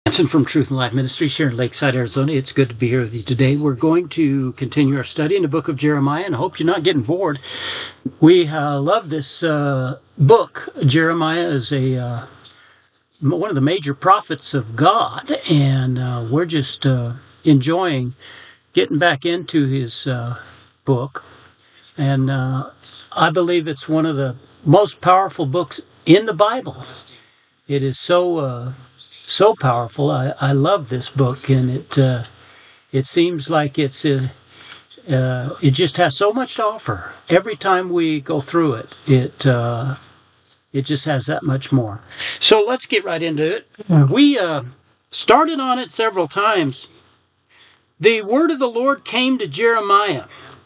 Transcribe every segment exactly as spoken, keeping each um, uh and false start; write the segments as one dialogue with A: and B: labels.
A: Johnson from Truth and Life Ministries here in Lakeside, Arizona. It's good to be here with you today. We're going to continue our study in the book of Jeremiah, and I hope you're not getting bored. We uh, love this uh, book. Jeremiah is a uh, one of the major prophets of God, and uh, we're just uh, enjoying getting back into his uh, book. And uh, I believe it's one of the most powerful books in the Bible. It is so... Uh, So powerful. I, I love this book, and it uh, it seems like it's uh, uh, it just has so much to offer. Every time we go through it, it uh, it just has that much more. So let's get right into it. We uh, started on it several times. The word of the Lord came to Jeremiah,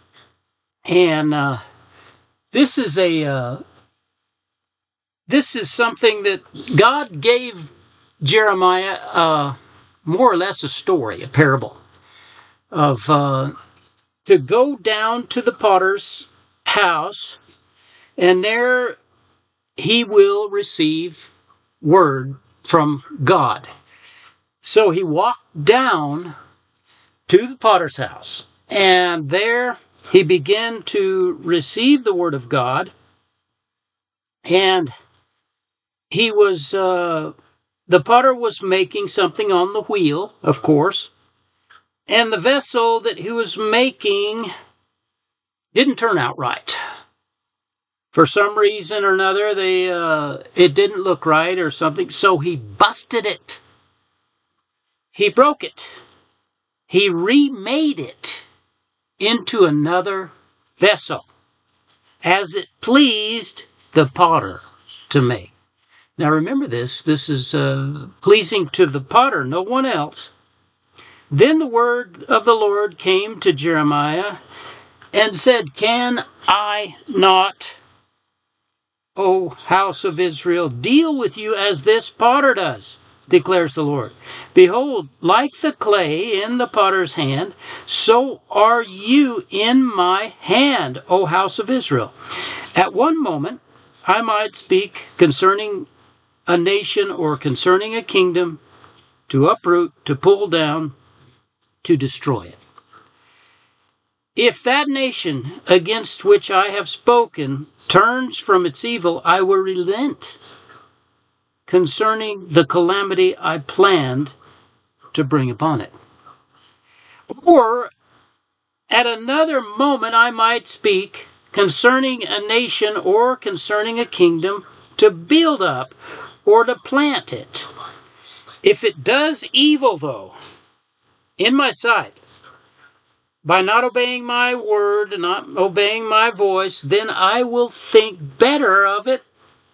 A: and uh, this is a uh, this is something that God gave Jeremiah, uh, more or less a story, a parable, of uh, to go down to the potter's house, and there he will receive word from God. So he walked down to the potter's house, and there he began to receive the word of God, and he was... Uh, The potter was making something on the wheel, of course, and the vessel that he was making didn't turn out right. For some reason or another, they uh, it didn't look right or something, so he busted it. He broke it. He remade it into another vessel, as it pleased the potter to make. Now remember this, this is uh, pleasing to the potter, no one else. Then the word of the Lord came to Jeremiah and said, "Can I not, O house of Israel, deal with you as this potter does, declares the Lord. Behold, like the clay in the potter's hand, so are you in my hand, O house of Israel. At one moment I might speak concerning a nation or concerning a kingdom, to uproot, to pull down, to destroy it. If that nation against which I have spoken turns from its evil, I will relent concerning the calamity I planned to bring upon it. Or at another moment I might speak concerning a nation or concerning a kingdom, to build up or to plant it. If it does evil, though, in my sight, by not obeying my word and not obeying my voice, then I will think better of it.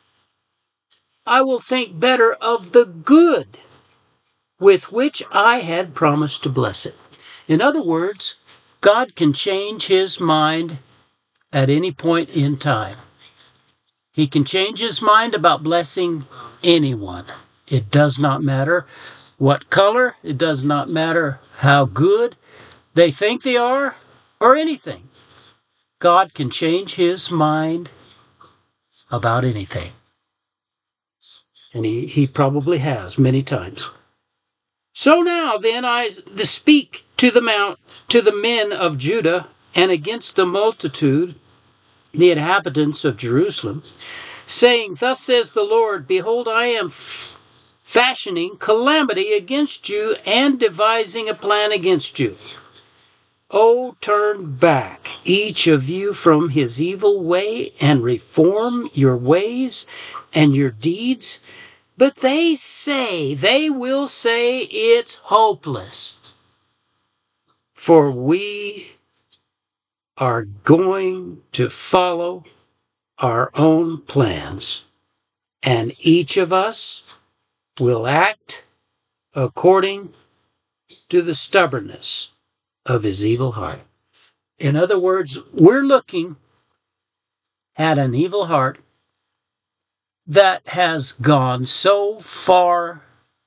A: I will think better of the good with which I had promised to bless it." In other words, God can change his mind at any point in time. He can change his mind about blessing anyone. It does not matter what color, it does not matter how good they think they are, or anything. God can change his mind about anything. And he, he probably has many times. "So now then I speak to the mount, to the men of Judah, and against the multitude, the inhabitants of Jerusalem, saying, Thus says the Lord, Behold, I am f- fashioning calamity against you and devising a plan against you. Oh, turn back, each of you, from his evil way and reform your ways and your deeds. But they say, they will say it's hopeless. For we are going to follow our own plans, and each of us will act according to the stubbornness of his evil heart." In other words, we're looking at an evil heart that has gone so far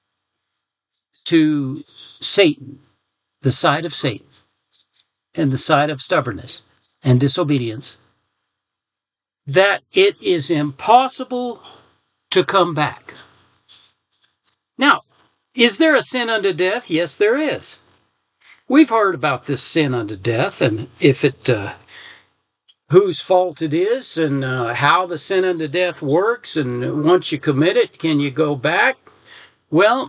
A: to Satan, the side of Satan, and the side of stubbornness and disobedience, that it is impossible to come back. Now, Is there a sin unto death? Yes, there is. We've heard about this sin unto death, and if it, uh, whose fault it is, and uh, how the sin unto death works, and once you commit it, can you go back? Well,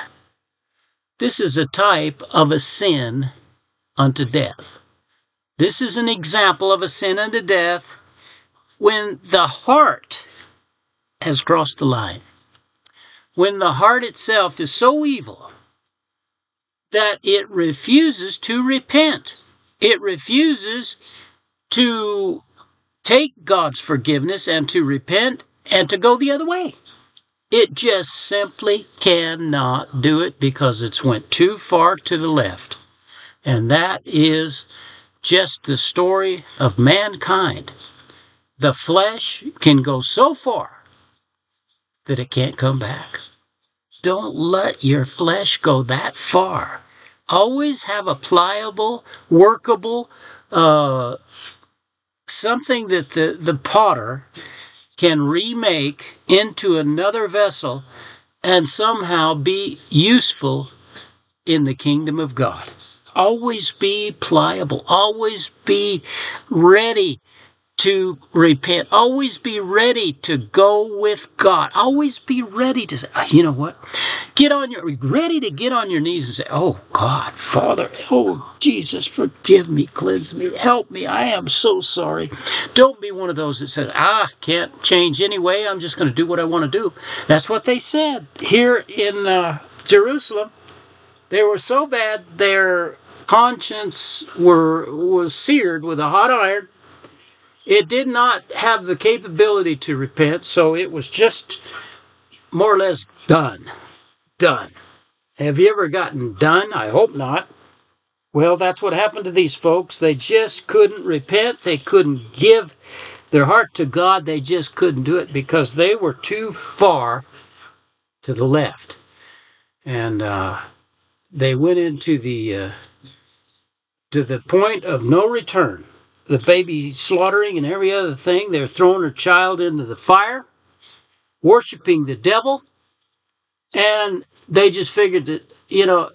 A: this is a type of a sin unto death. This is an example of a sin unto death when the heart has crossed the line. When the heart itself is so evil that it refuses to repent. It refuses to take God's forgiveness and to repent and to go the other way. It just simply cannot do it because it's went too far to the left. And that is just the story of mankind. The flesh can go so far that it can't come back. Don't let your flesh go that far. Always have a pliable, workable, uh, something that the, the potter can remake into another vessel and somehow be useful in the kingdom of God. Always be pliable. Always be ready to repent. Always be ready to go with God. Always be ready to say, you know what? Get on your, ready to get on your knees and say, oh God, Father, oh Jesus, forgive me, cleanse me, help me. I am so sorry. Don't be one of those that says, ah, can't change anyway. I'm just going to do what I want to do. That's what they said here in uh, Jerusalem. They were so bad, their conscience were was seared with a hot iron. It did not have the capability to repent, so it was just more or less done. Done. Have you ever gotten done? I hope not. Well, that's what happened to these folks. They just couldn't repent. They couldn't give their heart to God. They just couldn't do it because they were too far to the left. And uh, they went into the uh, to the point of no return. The baby slaughtering and every other thing. They're throwing her child into the fire, worshiping the devil, and they just figured that, you know,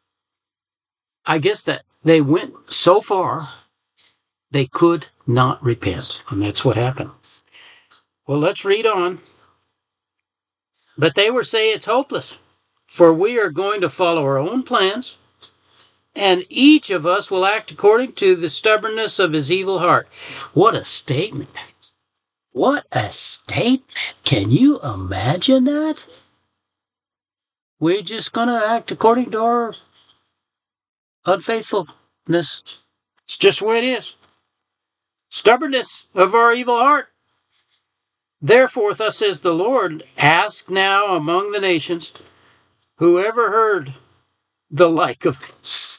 A: I guess that they went so far they could not repent, and that's what happened. Well, let's read on. But they were saying it's hopeless, for we are going to follow our own plans, and each of us will act according to the stubbornness of his evil heart. What a statement. What a statement. Can you imagine that? We're just going to act according to our unfaithfulness. It's just the way it is. Stubbornness of our evil heart. Therefore, thus says the Lord, ask now among the nations, whoever heard the like of this.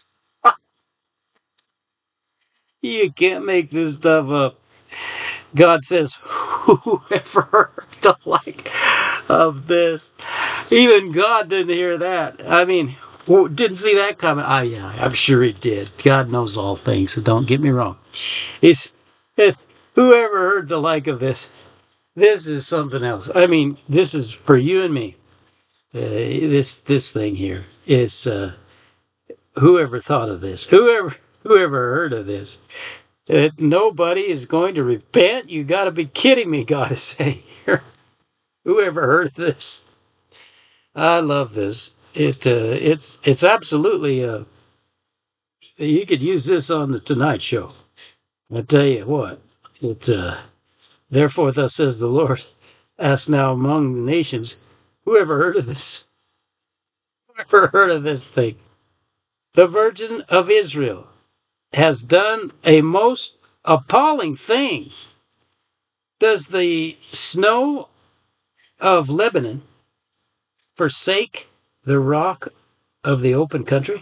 A: You can't make this stuff up. God says, whoever heard the like of this. Even God didn't hear that. I mean, didn't see that coming. Oh, yeah, I'm sure he did. God knows all things, so don't get me wrong. He's, whoever heard the like of this, this is something else. I mean, this is for you and me. Uh, this this thing here is, uh, whoever thought of this? Whoever... Whoever heard of this? That nobody is going to repent? You got to be kidding me, God is saying here. Whoever heard of this? I love this. It uh, it's it's absolutely. Uh, you could use this on the Tonight Show. I tell you what. It. Uh, Therefore, thus says the Lord, ask now among the nations, whoever heard of this? Whoever heard of this thing? The Virgin of Israel has done a most appalling thing. Does the snow of Lebanon forsake the rock of the open country?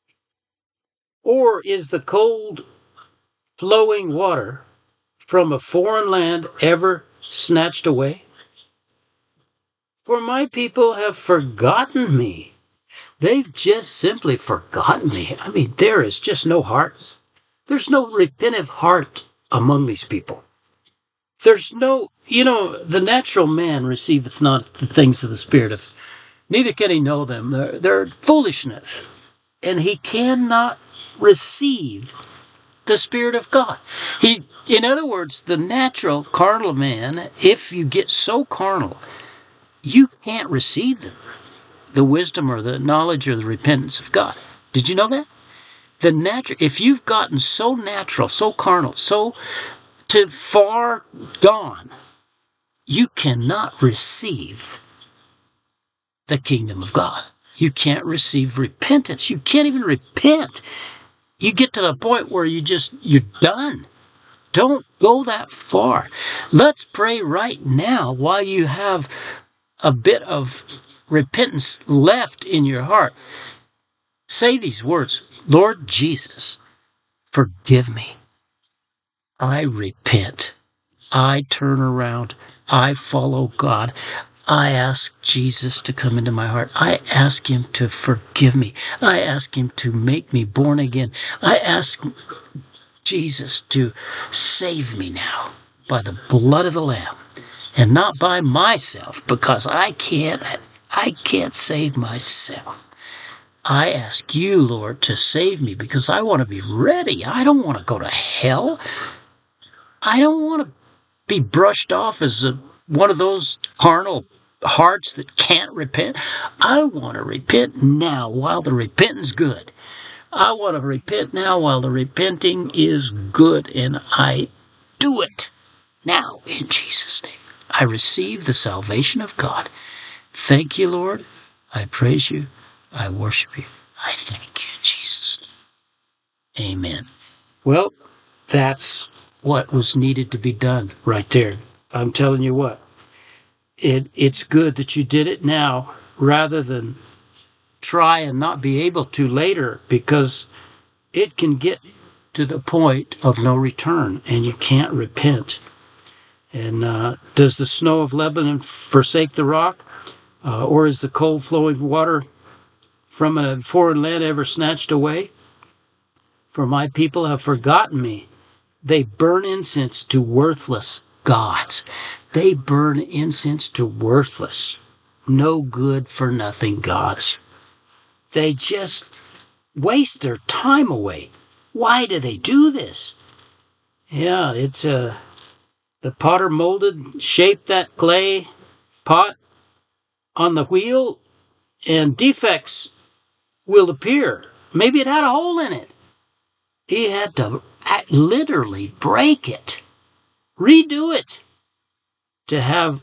A: Or is the cold flowing water from a foreign land ever snatched away? For my people have forgotten me. They've just simply forgotten me. I mean, there is just no heart. There's no repentive heart among these people. There's no, you know, the natural man receiveth not the things of the Spirit of neither can he know them. They're, they're foolishness. And he cannot receive the Spirit of God. He, in other words, the natural carnal man, if you get so carnal, you can't receive them, the wisdom or the knowledge or the repentance of God. Did you know that? The natural, if you've gotten so natural, so carnal, so to far gone, you cannot receive the kingdom of God. You can't receive repentance. You can't even repent. You get to the point where you just, you're done. Don't go that far. Let's pray right now while you have a bit of repentance left in your heart. Say these words, Lord Jesus, forgive me. I repent. I turn around. I follow God. I ask Jesus to come into my heart. I ask him to forgive me. I ask him to make me born again. I ask Jesus to save me now by the blood of the Lamb and not by myself, because I can't, I can't save myself. I ask you, Lord, to save me because I want to be ready. I don't want to go to hell. I don't want to be brushed off as a, one of those carnal hearts that can't repent. I want to repent now while the repentance is good. I want to repent now while the repenting is good, and I do it now in Jesus' name. I receive the salvation of God. Thank you, Lord. I praise you. I worship you. I thank you in Jesus' name. Amen. Well, that's what was needed to be done right there. I'm telling you what. It, it's good that you did it now rather than try and not be able to later, because it can get to the point of no return and you can't repent. And uh, does the snow of Lebanon forsake the rock? Uh, or is the cold flowing water from a foreign land ever snatched away? For my people have forgotten me. They burn incense to worthless gods. They burn incense to worthless, no good for nothing gods. They just waste their time away. Why do they do this? Yeah, it's uh, the potter molded, shaped that clay pot on the wheel, and defects will appear. Maybe it had a hole in it. He had to literally break it, redo it, to have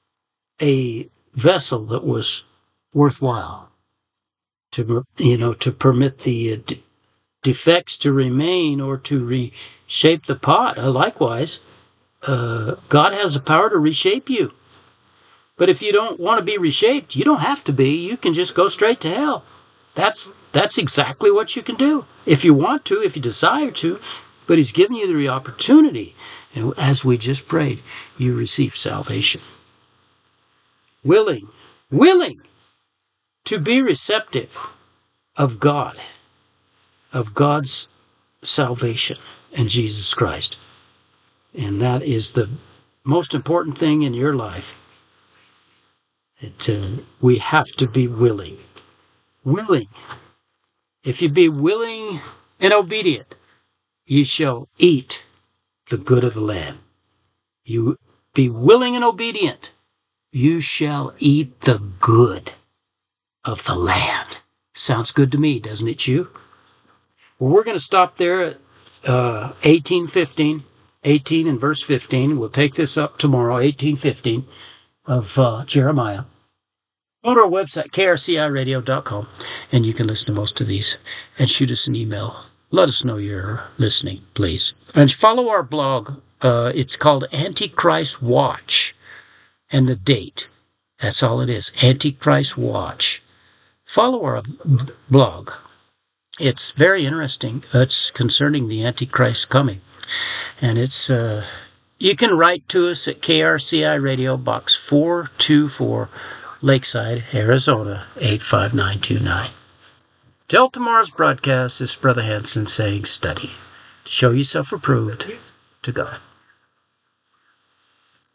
A: a vessel that was worthwhile, to, you know, to permit the uh, de- defects to remain or to reshape the pot. Uh, likewise, uh, God has the power to reshape you. But if you don't want to be reshaped, you don't have to be. You can just go straight to hell. That's that's exactly what you can do. If you want to, if you desire to, but he's given you the opportunity. And as we just prayed, you receive salvation. Willing, willing to be receptive of God, of God's salvation and Jesus Christ. And that is the most important thing in your life. It, uh, we have to be willing. Willing. If you be willing and obedient, you shall eat the good of the land. You be willing and obedient, you shall eat the good of the land. Sounds good to me, doesn't it, you? Well, we're going to stop there at uh, eighteen fifteen, eighteen and verse fifteen. We'll take this up tomorrow, eighteen fifteen of uh, Jeremiah. Go to our website, K R C I radio dot com, and you can listen to most of these. And shoot us an email. Let us know you're listening, please. And follow our blog. Uh, it's called Antichrist Watch. And the date. That's all it is. Antichrist Watch. Follow our blog. It's very interesting. It's concerning the Antichrist coming. And it's... Uh, you can write to us at K R C I Radio, Box four two four, Lakeside, Arizona, eight five nine two nine. Till tomorrow's broadcast, this is Brother Hanson saying, study to show yourself approved to God.